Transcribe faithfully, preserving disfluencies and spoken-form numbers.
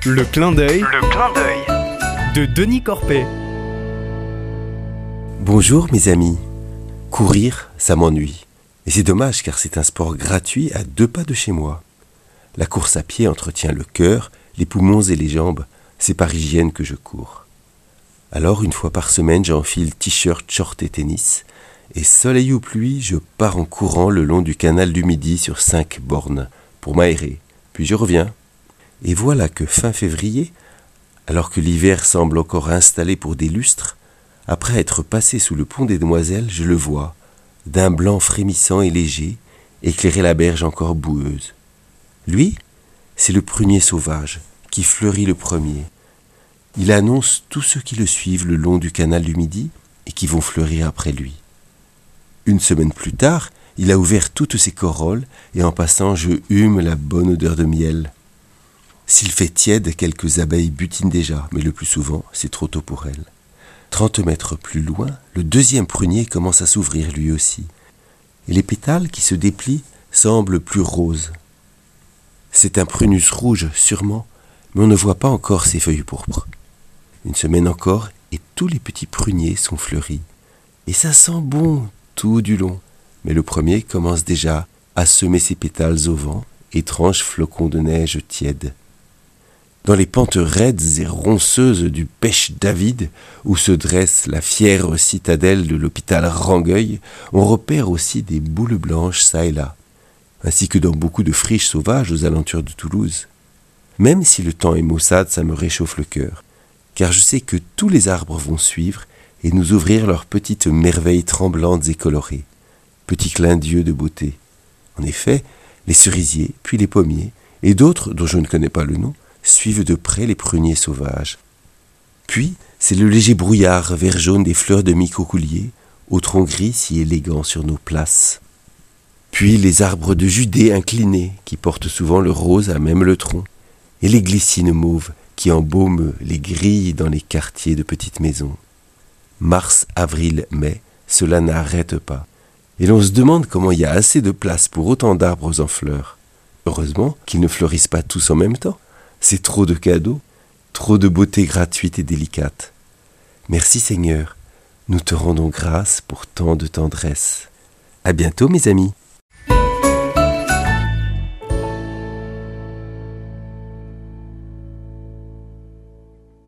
Le clin d'œil Le clin d'œil de Denis Corpet. Bonjour mes amis. Courir, ça m'ennuie. Et c'est dommage car c'est un sport gratuit à deux pas de chez moi. La course à pied entretient le cœur, les poumons et les jambes. C'est par hygiène que je cours. Alors une fois par semaine, j'enfile t-shirt, short et tennis. Et soleil ou pluie, je pars en courant le long du canal du Midi sur cinq bornes pour m'aérer. Puis je reviens. Et voilà que fin février, alors que l'hiver semble encore installé pour des lustres, après être passé sous le pont des Demoiselles, je le vois, d'un blanc frémissant et léger, éclairer la berge encore boueuse. Lui, c'est le prunier sauvage, qui fleurit le premier. Il annonce tous ceux qui le suivent le long du canal du Midi et qui vont fleurir après lui. Une semaine plus tard, il a ouvert toutes ses corolles et en passant, je hume la bonne odeur de miel. S'il fait tiède, quelques abeilles butinent déjà, mais le plus souvent, c'est trop tôt pour elles. Trente mètres plus loin, le deuxième prunier commence à s'ouvrir lui aussi. Et les pétales qui se déplient semblent plus roses. C'est un prunus rouge, sûrement, mais on ne voit pas encore ses feuilles pourpres. Une semaine encore, et tous les petits pruniers sont fleuris. Et ça sent bon tout du long. Mais le premier commence déjà à semer ses pétales au vent, étranges flocons de neige tiède. Dans les pentes raides et ronceuses du Pech David, où se dresse la fière citadelle de l'hôpital Rangueil, on repère aussi des boules blanches çà et là, ainsi que dans beaucoup de friches sauvages aux alentours de Toulouse. Même si le temps est maussade, ça me réchauffe le cœur, car je sais que tous les arbres vont suivre et nous ouvrir leurs petites merveilles tremblantes et colorées, petits clins d'yeux de beauté. En effet, les cerisiers, puis les pommiers, et d'autres dont je ne connais pas le nom, suivent de près les pruniers sauvages. Puis, c'est le léger brouillard vert jaune des fleurs de micocoulier, au tronc gris si élégant sur nos places. Puis les arbres de Judée inclinés, qui portent souvent le rose à même le tronc, et les glycines mauves, qui embaument les grilles dans les quartiers de petites maisons. Mars, avril, mai, cela n'arrête pas. Et l'on se demande comment il y a assez de place pour autant d'arbres en fleurs. Heureusement qu'ils ne fleurissent pas tous en même temps. C'est trop de cadeaux, trop de beauté gratuite et délicate. Merci Seigneur, nous te rendons grâce pour tant de tendresse. À bientôt mes amis.